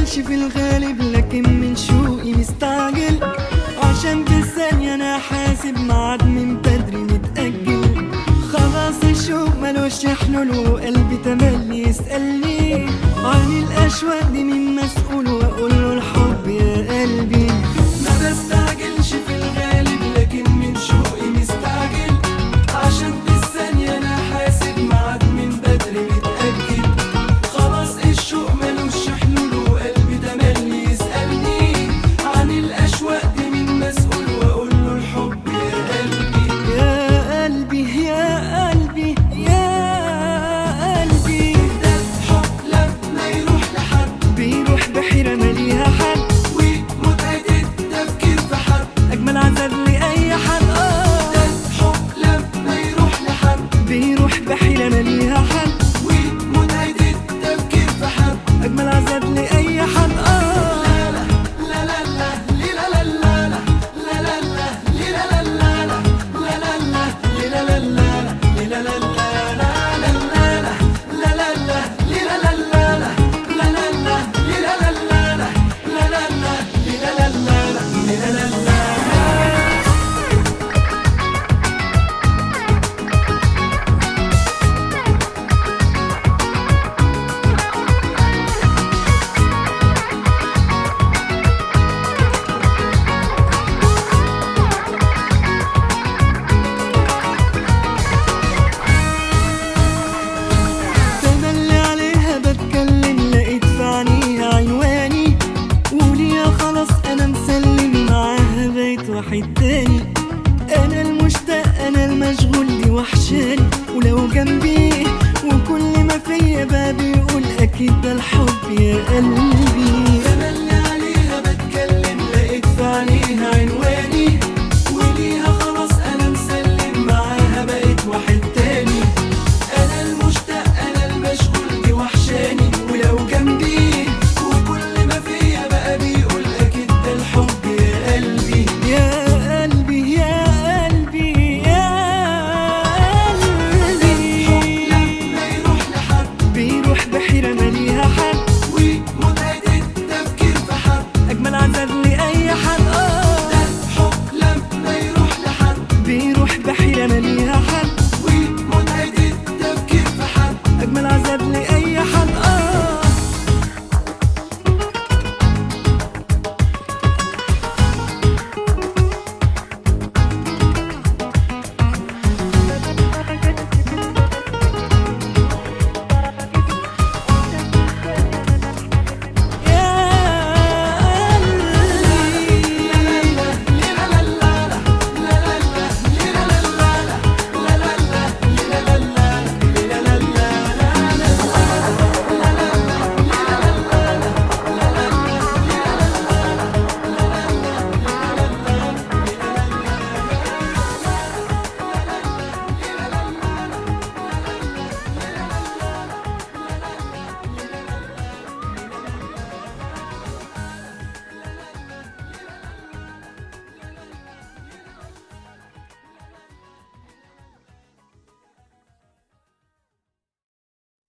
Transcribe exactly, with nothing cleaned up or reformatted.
بستعجلش في الغالب، لكن من شوقي مستعجل، عشان في ثانية انا حاسب ميعاد من بدري متأجل. خلاص الشوق ملوش حلول، وقلبي تملي يسألني عن الأشواق دي مين مسؤول، وأقوله الحب يا قلبي. ما بستعجلش في الغالب، لكن من شوقي مستعجل، عشان في الثانية أنا حاسب ميعاد من بدري متأجل. خلاص الشوق ملوش حلول، وقلبي تملي يسألني عن الأشواق دي مين مسؤول، وأقوله الحب يا قلبي. يا قلبي يا قلبي يا قلبي، ده الحب لما يروح لحد بيروح بحيرة ماليها حد، ومتعة التفكير في حد أجمل عذاب لأي حد. آه ده الحب لما يروح لحد بيروح بحيرة ماليها حد، ومتعة التفكير في حد أجمل عذاب لأي حد. آه لا لا لا لا لا لا لا لا لا لا لا لا لا لا لا لا لا واحد تاني. انا المشتاق انا المشغول، دي وحشاني ولو جنبي، وكل ما فيا بقى بيقول اكيد ده الحب يا قلبي. انا اللي عليها بتكلم، لقيت في عينيها عنواني،